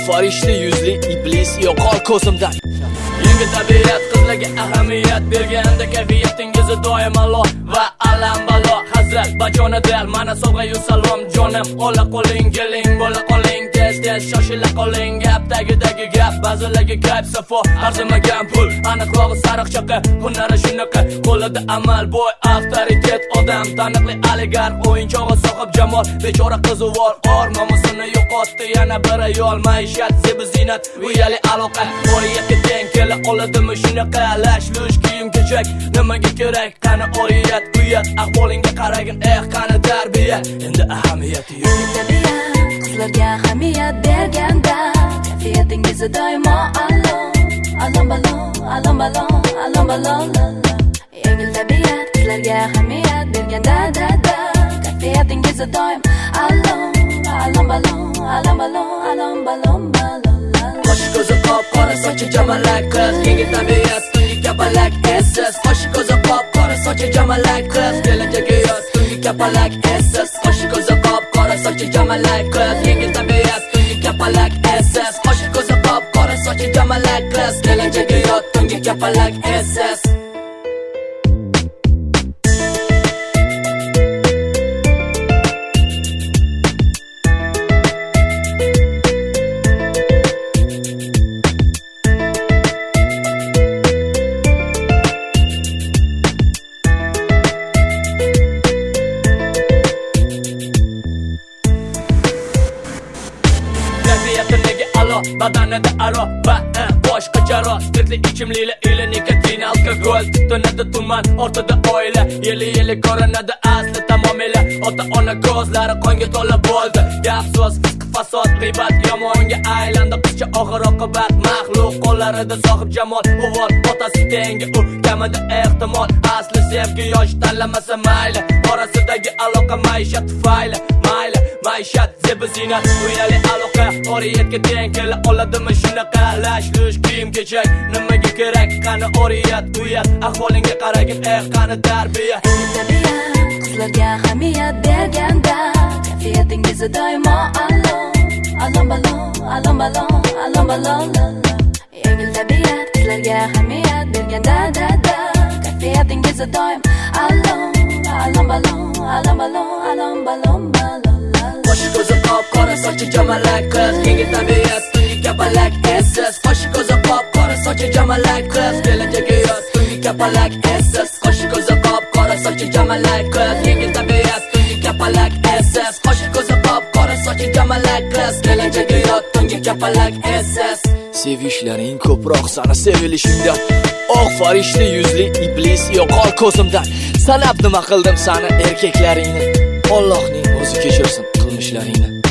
farishta yuzli iblis yo'qol ko'zimdan. Yangi tabiat qizlarga ahamiyat berganda kayfiyatingiz doim alo va alam balo. Hazrat bajona del mana sovg'a-yu salom jonim. Ola qo'ling keling bo'la qoling tez shoshila qoling. Gap tagidagi gap ba'zilarga gap safo arzimagan pul aniqlog'i sariq chaqa hunari shunaqa qo'lida amal boy avtoritet odam taniqli oligarx o'yinchog'i sohib jamol bechora qizuvor or nomusini yo'qotdi yana bir ayol maishat sebi zinat uyali aloqa oriyatga teng kela oladimi shunaqa lash-lush kiyim kechak nimaga kerak qani oriyat uyat ahvolingga qaragin qani tarbiya endi ahamiyati yo'q qizlarga ahamiyat berganda kayfiyatingiz doimo alom yengil tabiat qizlarga ahamiyat berganda kayfiyatingiz doim alom qo'sh ko'zi qop-qora sochi jamalak qiz yengil tabiat tungi kapalak essiz qo'sh ko'zi qop-qora sochi jamalak qiz kelajagi yoz tungi kapalak essiz qo'sh ko'zi qop-qora sochi jamalak qiz yengil tabiat tungi kapalak essiz qo'sh ko'zi qop-qora sochi jamalak qiz kelajagi yoz tungi kapalak essiz badanida aro va boshqa jaro spirtli ichimliklar ila nikotin alkogol tonada tuman ortida oila yeli ko'rinadi asli tamomila ota ona ko'zlari qonga to'la bo'ldi gap so'z fisq fasod g'iybat yomonga aylandi qizcha oxir oqibat maxluq qo'llarida sohib jamol o'g'il otasi tengi u kamida ehtimol asli sevgi yosh tanlamasa mayli orasidagi aloqa maishat tufayli mayli maishat zebi zinat uyali aloqa oriyatga teng kela oladimi shunaqa lash-lush kiyim kechak nimaga kerak qani oriyat uyat ahvolingga qaragin qani tarbiya qizlarga ahamiyat berganda kayfiyatingiz doimo alom yengil tabiat qizlarga ahamiyat berganda kayfiyatingiz doim alom qo'sh ko'zi qop-qora sochi jamalak qiz yengil tabiat tungi kapalak essiz qo'sh ko'zi qop-qora sochi jamalak qiz kelajagi yoz tungi kapalak essiz qo'sh ko'zi qop-qora sochi jamalak qiz yengil tabiat tungi kapalak essiz qo'sh ko'zi qop-qora sochi jamalak qiz kelajagi yoz tungi kapalak essiz sevishlaring ko'proq sana sevilishingdan oq farishta yuzli iblis yo'qol ko'zimdan sanab nima qildim sani erkaklaringni Allohning o'zi kechirsin qilmishlaringni